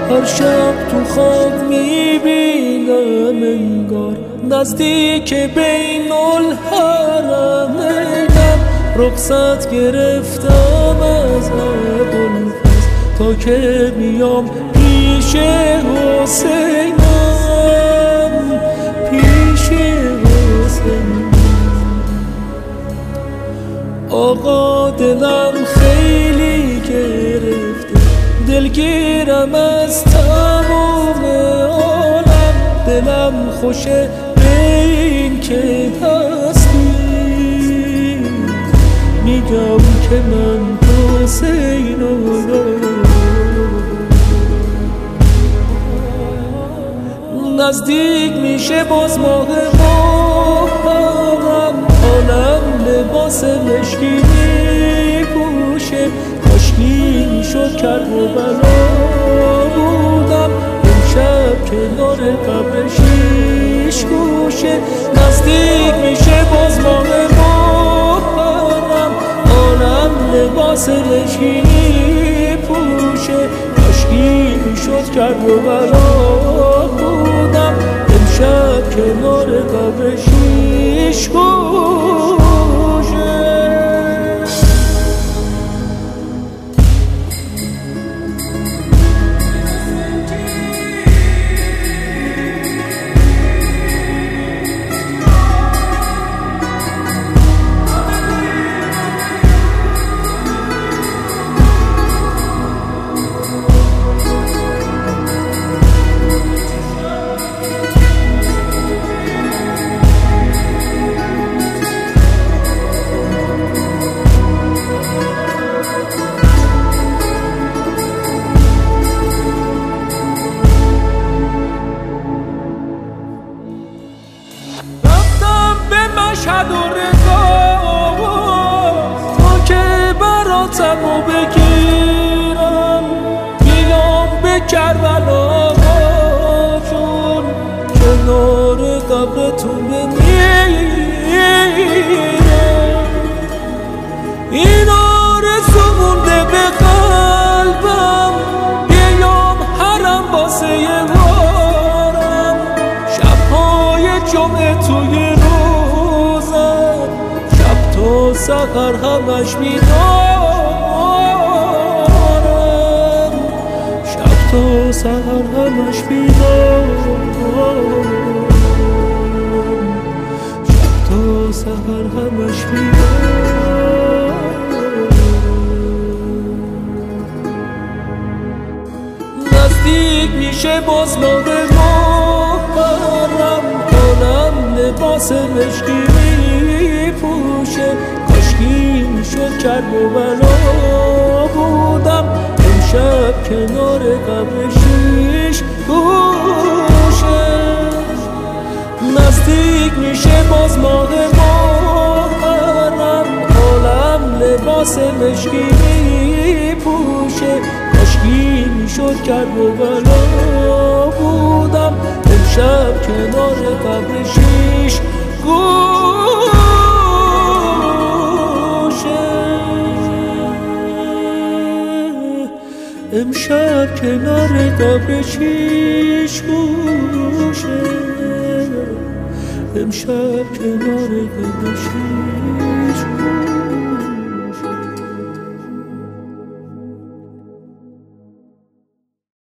هر شب تو خواب میبینم انگار نزدیک بین الحرمینم. رخصت گرفتم از ابوالفضل تا که میام پیش حسینم، پیش حسینم. آقا دلم خیلی گرفته، دلگیرم از تمام عالم. دلم خوشه به این که هستی، میگم که من حسینم. نزدیک میشه باز ماه محرم، عالم لباس مشکی میپوشه. کاشکی میشد کربلا بودم امشب کنار قبر شیش گوشه. نزدیک میشه باز ماه محرم، عالم لباس مشکی میپوشه. کاشکی میشد کربلا بودم امشب کنار قبر شیش گوشه. مشهد و رضا تا که براتمو بگیرم، بیام به کربلا جون کنار قبرتون بمیرم. این آرزو مونده به قلبم، بیام حرم واسه وارم. شبهای جمعه توی تو سحر همش بیدارم، شب تو سحر همش بیدارم، شب تو سحر همش بیدارم. نزدیک میشه باز ماه محرم، عالم لباس مشکی میپوشه. کاشکی میشد کربلا بودم امشب کنار قبر شیش گوشه. نزدیک میشه باز ماه محرم، عالم لباس مشکی میپوشه. کاشکی میشد کربلا بودم امشب کنار قبر شیش گوشه. امشب کنار قبر شیش گوشه، امشب کنار قبر شیش